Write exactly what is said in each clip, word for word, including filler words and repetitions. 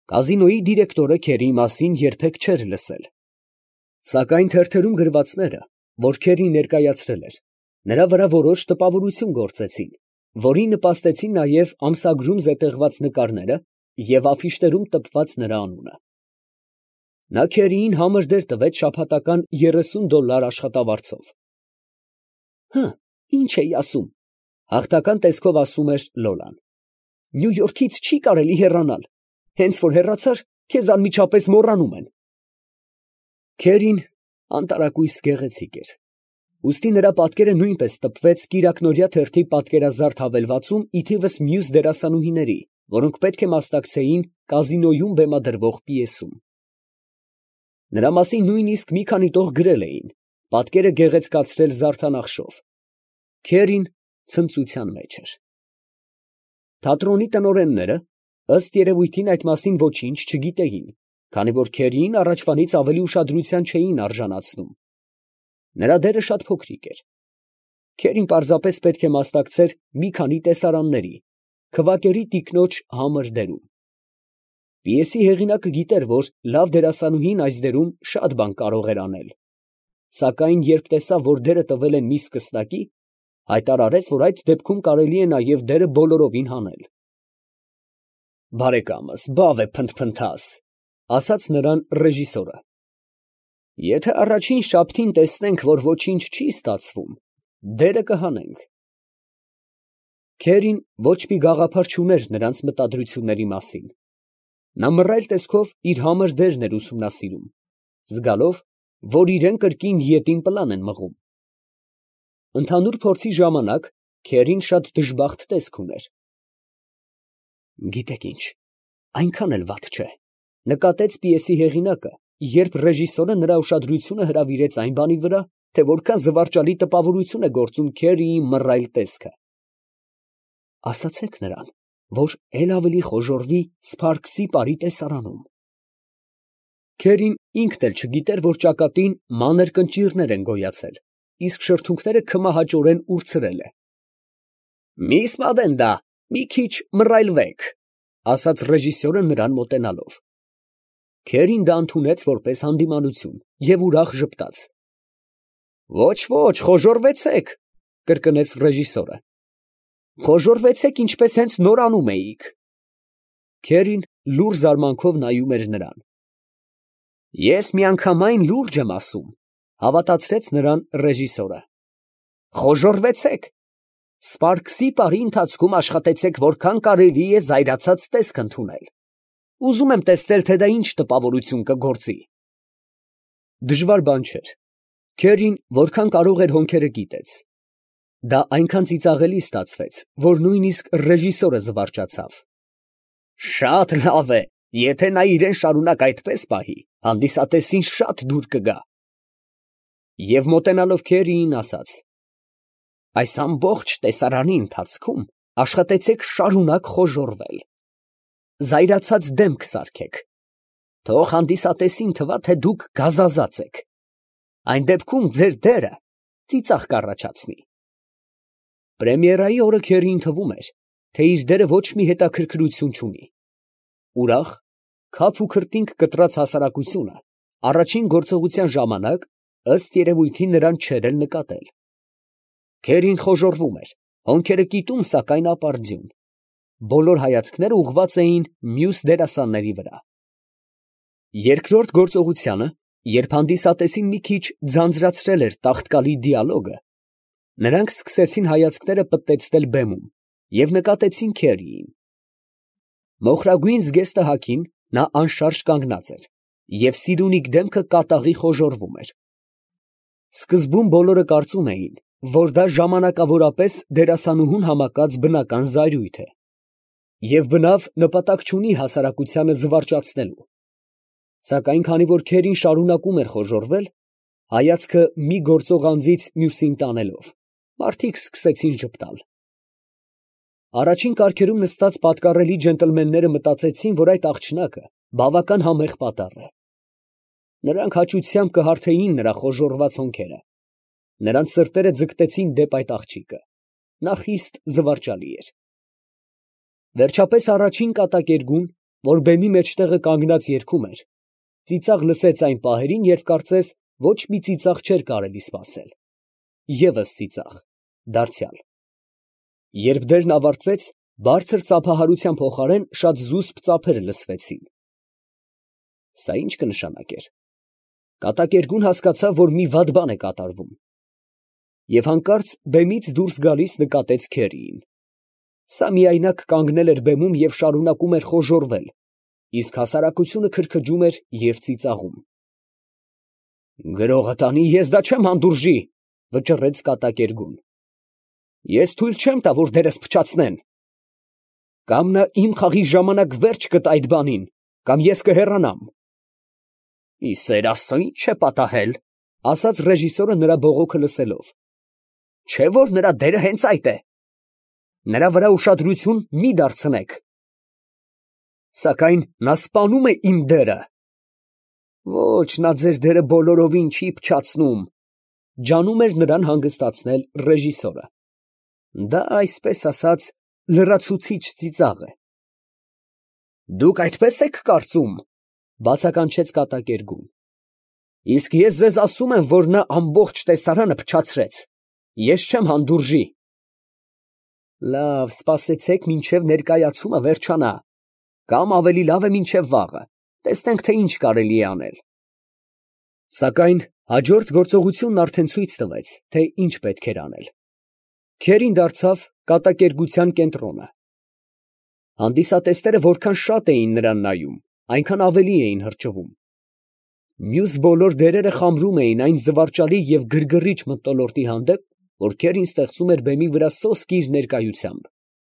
Կազինոյի դիրեկտորը Քերիի մասին երբեք չէր լսել, սակայն թերթերում գրվածները, որ Քերին ներկայացրել էր, նրա վրա որոշ տպավորություն գործեցին, որին նպաստեցին նաև ամսագրում զետեղված նկարները և աֆիշներում տպված նրա անունը։ Նա Քերիին համր դեր տվեց շաբաթական երեսուն դոլար աշխատավարձով։ «Հը, ի՞նչ էի ասում», ֊ հաղթական տեսքով ասում էր Լոլան։ «Նյու Յորքից չի կարելի հեռանալ, հենց որ հեռացար, քեզ անմիջապես մոռանում են»։ Քերին անտարակույս գեղեցիկ էր, ուստի նրա պատկերը նույնպես տպվեց կիրակնօրյա թերթի պատկերազարդ հավելվածում ի թիվս մյուս դերասանուհիների, որոնք պետք է մասնակցեին կազինոյում բեմադրվող պիեսում։ Նրա մասին նույնիսկ մի քանի տող գրել էին, պատկերը գեղեցկացրել զարդանախշով։ Քերին ցնծության մեջ էր։ Թատրոնի տնօրենները, ըստ երևույթին, այդ մասին ոչինչ չգիտեին, քանի որ Քերիին առաջվանից ավելի ուշադրության չէին արժանացնում։ Նրա դերը շատ փոքրիկ էր։ Քերին պարզապես պետք է մասնակցեր մի քանի տեսարանների, քվակերի տիկնոջ համր դերում։ Պիեսի հեղինակը գիտեր, որ լավ դերասանուհին այս դերում շատ բան կարող էր անել, սակայն երբ տեսավ, որ դերը տվել են մի սկսնակի, հայտարարեց, որ այդ դեպքում կարելի է նաև դերը բոլորովին հանել։ «Բարեկամս, բավ է փնթփնթաս», ֊ ասաց նրան ռեժիսորը։ «Եթե առաջին շաբթին տեսնենք, որ ոչինչ չի ստացվում, դերը կհանենք»։ Քերին ոչ մի գաղափար չուներ նրանց մտադրությունների մասին։ Նա մռայլ տեսքով իր համր դերն էր ուսումնասիրում, զգալով, որ իրան կրկին ետին պլան են մղում։ Ընդհանուր փորձի ժամանակ Քերին շատ դժբախտ տեսք ուներ։ «Գիտեք ինչ, այնքան էլ վատ չէ», ֊ նկատեց պիեսի հեղինակը, երբ ռեժիսորը նրա ուշադրությունը հրավիրեց այն բանի վրա, թե որքան զվարճալի տպավորություն է գործում Քերիի մռայլ տեսքը։ «Ասացեք նրան, որ էլ ավելի խոժոռվի Սփարքսի պարի տեսարանում»։ Քերին ինքն էլ չգիտեր, որ ճակատին մանր կնճիռներ են գոյացել, իսկ շրթունքները քմահաճորեն ուրցրել է։ «Միս Մադենդա, մի քիչ մռայլվեք», ֊ ասաց ռեժիսորը նրան մոտենալով։ Քերին դա ընդունեց որպես հանդիմանություն և ուրախ ժպտաց։ «Ոչ, ոչ, խոժոռվեցեք», ֊ կրկնեց ռեժիսորը։ «Խոժոռվեցեք, ինչպես հենց նոր անում էիք»։ Քերին լուռ զարմանքով նայում էր նրան։ «Ես միանգամայն լուրջ եմ ասում», ֊ հավատացրեց նրան ռեժիսորը։ «Խոժոռվեցեք։ Սպարկսի պարի ընթացքում աշխատեցեք որքան կարելի է զայրացած տեսք ընդունել։ Ուզում եմ տեսնել, թե դա ինչ տպավորություն կգործի»։ Դժվար բան չէր։ Քերին որքան կարող էր հոնքերը կիտեց։ Դա այնքան ծիծաղելի ստացվեց, որ նույնիսկ ռեժիսորը զվարճացավ։ «Շատ լավ է, եթե նա իրեն շարունակ այդպես պահի, հանդիսատեսին շատ դուր կգա»։ Եվ մոտենալով Քերիին ասաց. «Այս ամբողջ տեսարանի ընթացքում աշխատեցեք շարունակ խոժոռվել. զայրացած դեմք սարքեք, թող հանդիսատեսին թվա, թե դուք գազազած եք, այն դեպքում ձեր դերը ծիծաղ կառաջացնի»։ Պրեմիերայի օրը Քերիին թվում էր, թե իր դերը ոչ մի հետաքրքրություն չունի։ Ուրախ, քափ ու քրտինք կտրած հասարակությունը առաջին գործողության ժամանակ, ըստ երևույթին, նրան չէր էլ նկատել։ Քերին խոժոռվում էր, հոնքերը կիտում, սակայն ապարդյուն։ Բոլոր հայացքները ուղղված էին մյուս դերասանների վրա։ Երկրորդ գործողությանը, երբ հանդիսատեսին մի քիչ ձանձրացրել էր տաղտկալի դիալոգը, նրանք սկսեցին հայացքները պտտեցնել բեմում և նկատեցին Քերիին։ Մոխրագույն զգեստը հագին, նա անշարժ կանգնած էր, և սիրունիկ դեմքը կատաղի խոժոռվում էր։ Սկզբում բոլորը կարծում էին, որ դա ժամանակավորապես դերասանուհուն համակած բնական զայրույթ է, և բնավ նպատակ չունի հասարակությանը զվարճացնելու։ Սակայն քանի որ Քերին շարունակում էր խոժոռվել, հայացքը մի գործող անձից մյուսին տանելով, մարդիկ սկսեցին ժպտալ։ Առաջին կարգերում նստած պատկառելի ջենտլմենները մտածեցին, որ այդ աղջնակը բավական համեղ պատառ է։ Նրանք հաճությամբ կհարթեին նրա խոժոռված հոնքերը։ Նրանց սրտերը ձգտեցին դեպ այդ աղջիկը։ Նա խիստ զվարճալի էր։ Վերջապես առաջին կատակերգուն որ բեմի մեջտեղը կանգնած երգում էր, ծիծաղ լսեց այն պահերին, երբ կարծես ոչ մի ծիծաղ չէր կարելի սպասել, ևս ծիծաղ, դարձյալ։ Երբ դերն ավարտվեց, բարձր ծափահարության փոխարեն շատ զուսպ ծափեր լսվեցին։ Սա ի՞նչ կնշանակեր։ Կատակերգուն հասկացավ, որ մի վատ բան է կատարվում, և հանկարծ բեմից դուրս գալիս նկատեց Քերիին։ Սա միայնակ կանգնել էր բեմում և շարունակում էր խոժոռվել, իսկ հասարակությունը քրքջում էր և ծիծաղում։ «Գրողը տանի, ես դա չեմ հանդուրժի», ֊ վճռեց կատակերգուն։ «Ես թույլ չեմ տա, որ դերս փչացնեն։ Կամ նա իմ խաղի ժամանակ վերջ կտա այդ բանին, կամ ես կհեռանամ»։ «Ի սեր Աստծո, ի՞նչ է պատահել», ֊ ասաց ռեժիսորը նրա բողոքը լսելով։ «Չէ՞ որ նրա դերը հենց այդ է։ Նրա վրա ուշադրություն մի դարձնեք»։ «Սակայն նա սպանում է իմ դերը»։ «Ոչ, նա ձեր դերը բոլորովին չի փչացնում», ֊ ջանում էր նրան հանգստացնել ռեժիսորը։ «Դա, այսպես ասած, լրացուցիչ ծիծաղ է»։ «Դուք այդպես եք կարծում», ֊ բացականչեց կատակերգուն։ «Իսկ ես ձեզ ասում եմ, որ նա ամբողջ տեսարանը փչացրեց, ես չեմ հանդուրժի»։ «Լավ, սպասեցեք, մինչև ներկայացումը վերջանա, կամ ավելի լավ է մինչև վաղը, տեսնենք, թե ինչ կարելի է անել»։ Սակայն հաջորդ գործողությունն արդեն ցույց տվեց, թե ինչ պետք էր անել։ Քերին դարձավ կատակերգության կենտրոնը։ Հանդիսատեսները որքան շատ էին նրան նայում, այնքան ավելի էին հրճվում։ Մյուս բոլոր դերերը խամրում էին այն զվարճալի և գրգռիչ մթնոլորտի հանդեպ, որ Քերին ստեղծում էր բեմի վրա սոսկ իր ներկայությամբ։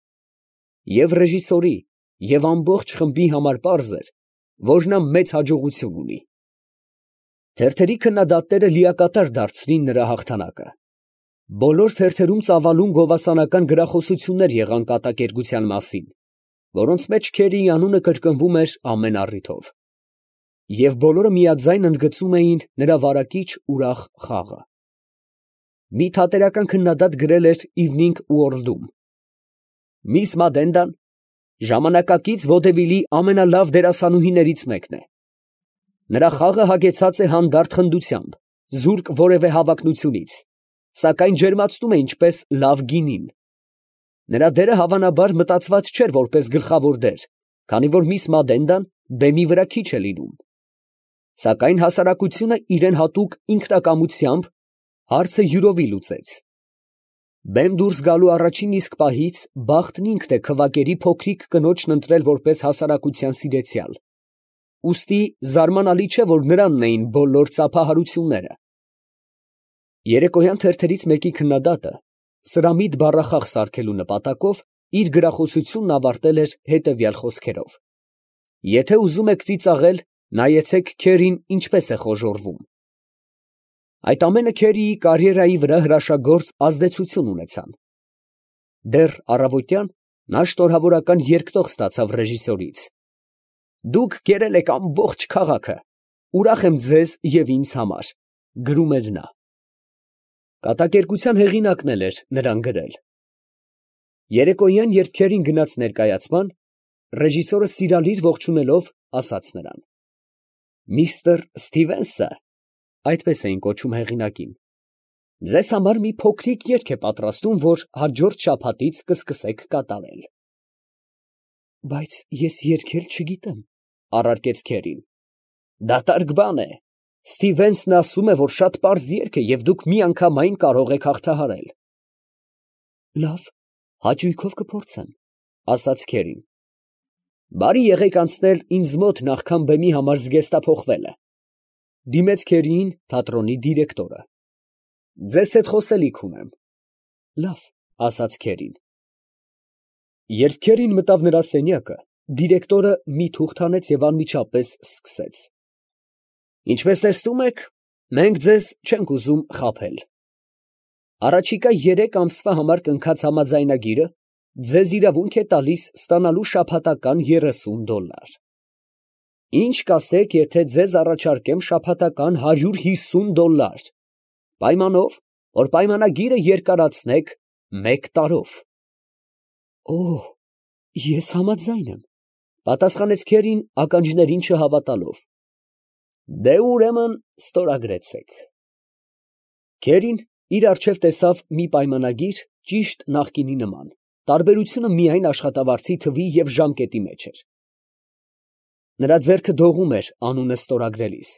Եվ ռեժիսորի, և ամբողջ խմբի համար պարզ էր, որ նա մեծ հաջողություն ունի։ Թերթերի քննադատները լիակատար դարձրին նրա հաղթանակը։ Բոլոր թերթերում ծավալուն գովասանական գրախոսություններ եղան կատակերգության մասին, որոնց մեջ Քերիի անունը կրկնվում էր ամեն առիթով։ Եվ բոլորը միաձայն ընդգծում էին նրա վարակիչ ուրախ խաղը։ Մի թատերական քննադատ գրել էր Evening World-ում. «Միս Մադենդան ժամանակակից վոդևիլի ամենալավ դերասանուհիներից մեկն է։ Նրա խաղը հագեցած է հանդարտ խնդությամբ, զուրկ որևէ հավակնությունից, սակայն ջերմացնում է ինչպես լավ գինին։ Նրա դերը հավանաբար մտածված չէր որպես գլխավոր դեր, քանի որ միս Մադենդան բեմի վրա քիչ է լինում։ Սակայն հասարակությունը իրան հատուկ ինքնակամությամբ հարցը յուրովի լուծեց։ Բեմ դուրս գալու առաջին իսկ պահից բախտն ինքն է քվակերի փոքրիկ կնոջն ընտրել որպես հասարակության սիրեցյալ։ Ուստի զարմանալի չէ, որ նրանն էին բոլոր ծափահարությունները»։ Երեկոյան թերթերից մեկի քննադատը, սրամիտ բառախաղ սարքելու նպատակով, իր գրախոսությունն ավարտել էր հետևյալ խոսքերով. «Եթե ուզում եք ծիծաղել, նայեցեք Քերին ինչպես է խոժոռվում»։ Այդ ամենը Քերիի կարիերայի վրա հրաշագործ ազդեցություն ունեցան։ Դեռ առավոտյան նա շնորհավորական երկտող ստացավ ռեժիսորից։ «Դուք կերել եք ամբողջ քաղաքը, ուրախ եմ ձեզ և ինձ համար», ֊ գրում էր նա։ Կատակերգության հեղինակն էլ էր նրան գրել։ Երեկոյան, երբ Քերին գնաց ներկայացման, ռեժիսորը սիրալիր ողջունելով, ասաց նրան. «Միստր Սթիվենսը (այդպես էին կոչում հեղինակին) ձեզ համար մի փոքրիկ երգ է պատրաստում, որ հաջորդ շաբաթից կսկսեք կատարել»։ «Բայց ես երգել չգիտեմ», ֊ առարկեց Քերին։ «Դատարկ բան է. Սթիվենսն ասում է, որ շատ պարզ երգ է և դուք միանգամայն կարող եք հաղթահարել»։ «Լավ, հաճույքով կփորձեմ», ֊ ասաց Քերին։ «Բարի եղեք անցնել ինձ մոտ նախքան բեմի համար զգեստափոխվելը», ֊ դիմեց Քերիին թատրոնի դիրեկտորը։ «Ձեզ հետ խոսելիք ունեմ»։ «Լավ», ֊ ասաց Քերին։ Երբ Քերին մտավ նրա սենյակը, դիրեկտորը մի թուղթ հանեց և անմիջապես սկսեց. «Ինչպես տեսնում եք, մենք ձեզ չենք ուզում խաբել։ Առաջիկա երեք ամսվա համար կնքած համաձայնագիրը ձեզ իրավունք է տալիս ստանալու շաբաթական երեսուն դոլար։ Ինչ կասեք, եթե ձեզ առաջարկեմ շաբաթական հարյուր հիսուն դոլար, պայմանով, որ պայմանագիրը երկարացնեք մեկ տարով»։ «Օ՛, ես համաձայն եմ, Պատասխանեց քերին ականջներին չհավատալով։ Դե ուրեմն ստորագրեցեք։ Քերին իր առջև տեսավ մի պայմանագիր ճիշտ նախկինի նման, տարբերությունը միայն աշխատավարձի թվի և ժամկետի մեջ էր։ Նրա ձեռքը դողում էր անունը ստորագրելիս։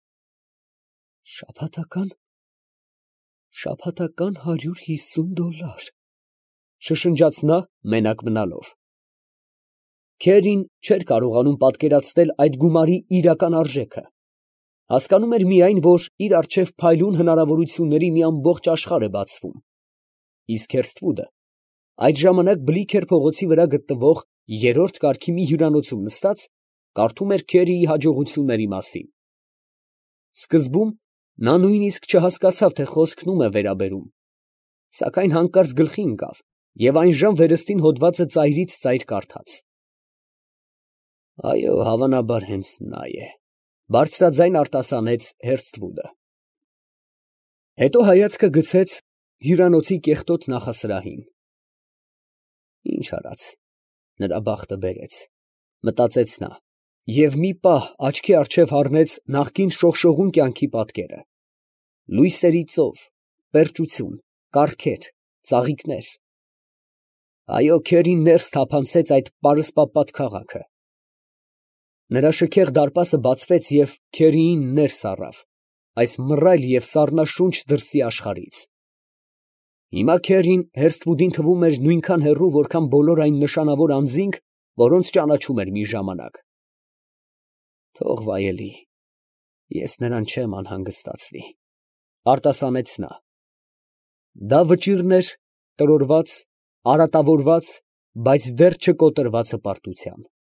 Շաբաթական, շաբաթական հարյուր հիսուն դոլար, շշնջաց նա մենակ մնալով։ Քերին չէր կարողանում պատկերացնել այդ գումարի իրական արժեքը, հասկանում էր միայն, որ իր առջև փայլուն հնարավորությունների մի ամբողջ աշխարհ է բացվում, իսկ Հերսթվուդը այդ ժամանակ Բլիքեր փողոցի վրա գտնվող երրորդ կարգի մի հյուրանոցում նստած կարդում էր Քերիի հաջողությունների մասին։ Սկզբում նա նույնիսկ չհասկացավ, թե խոսքն ում է վերաբերում, սակայն հանկարծ գլխի ընկավ և այնժամ վերստին հոդվածը ծայրից ծայր կարդաց։ Այո, հավանաբար հենց նա է, բարձրաձայն արտասանեց Հերսթվուդը։ Հետո հայացքը գցեց հյուրանոցի կեղտոտ նախասրահին։ Ինչ արած, նրա բախտը բերեց, մտածեց նա, և մի պահ աչքի առջև հառնեց նախկին շողշողուն կյանքի պատկերը. լույսերի ծով, պերճություն, կառքեր, ծաղիկներ… Այո, Քերին ներս թափանցեց այդ պարսպապատ քաղաքը։ Նրա շքեղ դարպասը բացվեց և Քերիին ներս առավ, այս մռայլ և սառնաշունչ դրսի աշխարհից։ Հիմա Քերին Հերսթվուդին թվում էր նույնքան հեռու, որքան բոլոր այն նշանավոր անձինք, որոնց ճանաչում էր մի ժամանակ։ Թող վայելի, ես նրան չեմ անհանգստացնի, արտասանեց նա։ Դա վճիռն էր տրորված, արատավորված, բայց դեռ չկոտրված հպարտության։